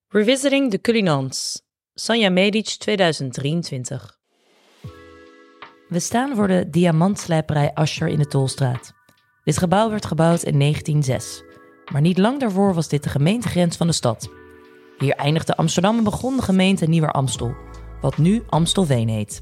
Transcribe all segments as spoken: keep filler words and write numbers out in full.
Revisiting the Culinants, Sanja Medic tweeduizend drieëntwintig. We staan voor de diamantslijperij Asscher in de Tolstraat. Dit gebouw werd gebouwd in negentien zes, maar niet lang daarvoor was dit de gemeentegrens van de stad. Hier eindigde Amsterdam en begon de gemeente Nieuwer-Amstel, wat nu Amstelveen heet.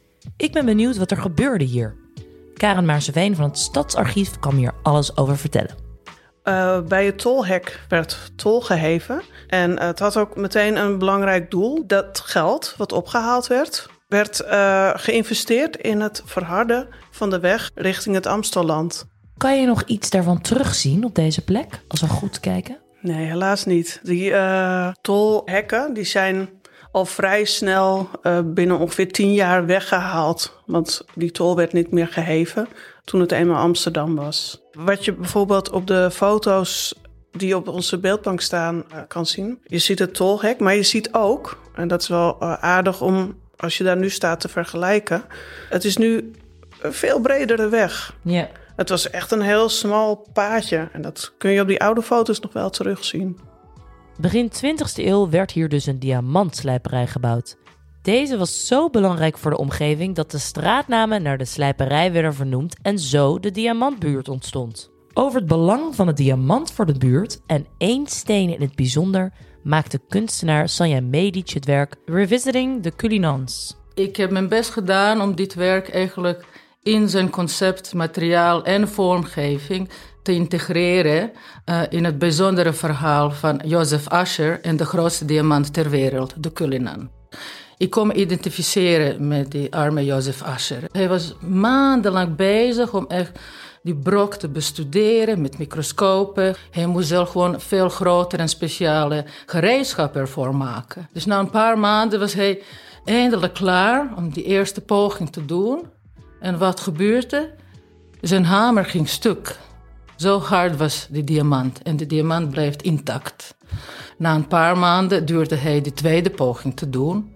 Ik ben benieuwd wat er gebeurde hier. Karen Maarseveen van het Stadsarchief kan me hier alles over vertellen. Uh, bij het tolhek werd tol geheven. En uh, het had ook meteen een belangrijk doel. Dat geld wat opgehaald werd, werd uh, geïnvesteerd in het verharden van de weg richting het Amstelland. Kan je nog iets daarvan terugzien op deze plek, als we goed kijken? Nee, helaas niet. Die uh, tolhekken die zijn al vrij snel uh, binnen ongeveer tien jaar weggehaald. Want die tol werd niet meer geheven toen het eenmaal Amsterdam was. Wat je bijvoorbeeld op de foto's die op onze beeldbank staan uh, kan zien. Je ziet het tolhek, maar je ziet ook, en dat is wel uh, aardig om als je daar nu staat te vergelijken. Het is nu een veel bredere weg. Ja. Het was echt een heel smal paadje. En dat kun je op die oude foto's nog wel terugzien. Begin twintigste eeuw werd hier dus een diamantslijperij gebouwd. Deze was zo belangrijk voor de omgeving dat de straatnamen naar de slijperij werden vernoemd en zo de Diamantbuurt ontstond. Over het belang van het diamant voor de buurt en één steen in het bijzonder maakte kunstenaar Sanja Medic het werk Revisiting the Culinants. Ik heb mijn best gedaan om dit werk eigenlijk in zijn concept, materiaal en vormgeving te integreren uh, in het bijzondere verhaal van Joseph Asscher en de grootste diamant ter wereld, de Cullinan. Ik kon me identificeren met die arme Joseph Asscher. Hij was maandenlang bezig om echt die brok te bestuderen met microscopen. Hij moest zelf gewoon veel groter en speciale gereedschappen ervoor maken. Dus na een paar maanden was hij eindelijk klaar om die eerste poging te doen. En wat gebeurde? Zijn hamer ging stuk. Zo hard was die diamant en de diamant bleef intact. Na een paar maanden duurde hij de tweede poging te doen.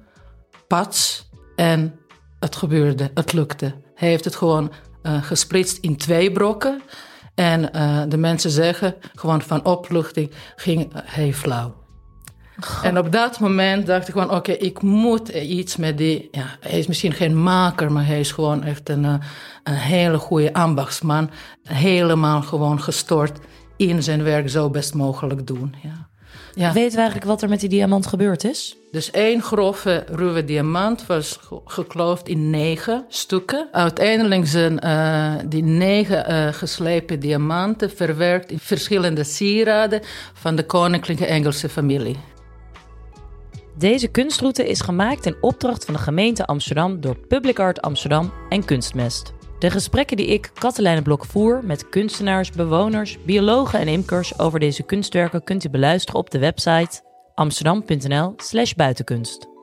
Pats, en het gebeurde, het lukte. Hij heeft het gewoon uh, gesplitst in twee brokken. En uh, de mensen zeggen, gewoon van opluchting ging hij flauw. God. En op dat moment dacht ik gewoon, oké, okay, ik moet iets met die... Ja, hij is misschien geen maker, maar hij is gewoon echt een, een hele goede ambachtsman. Helemaal gewoon gestort in zijn werk zo best mogelijk doen, ja. Ja. Weten we eigenlijk wat er met die diamant gebeurd is? Dus één grove ruwe diamant was gekloofd in negen stukken. Uiteindelijk zijn uh, die negen uh, geslepen diamanten verwerkt in verschillende sieraden van de koninklijke Engelse familie. Deze kunstroute is gemaakt in opdracht van de gemeente Amsterdam door Public Art Amsterdam en Kunstmest. De gesprekken die ik, Katelijne Blok, voer met kunstenaars, bewoners, biologen en imkers over deze kunstwerken kunt u beluisteren op de website amsterdam punt n l slash buitenkunst.